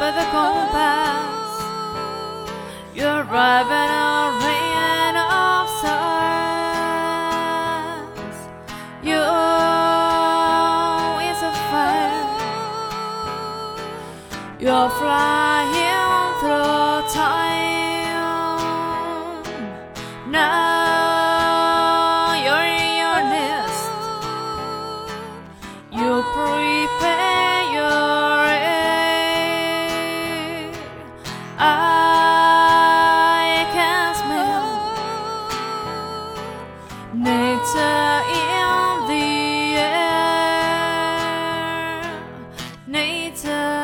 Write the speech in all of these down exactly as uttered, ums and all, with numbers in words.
with a compass. You're driving a rain of stars. You is a fire. You're flying through time. Now you're in your nest. You prepare your egg. I can smell nectar in the air. Nectar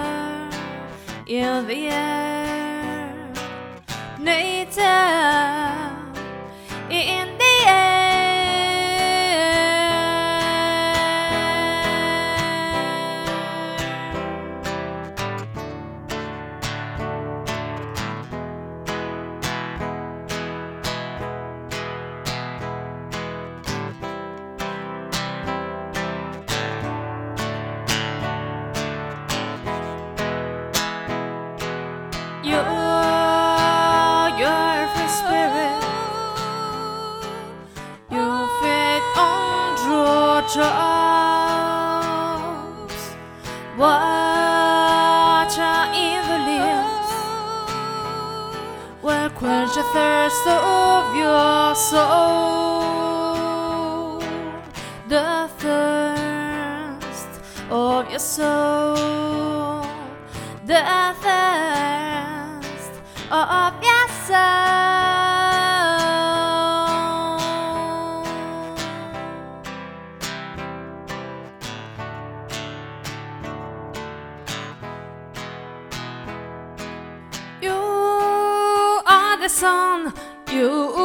in the air. Nectar in the air. You're your free spirit. You feed on drops. Water in the leaves will quench the thirst of your soul. The thirst of your soul. The thirst of your soul. You are the sun. You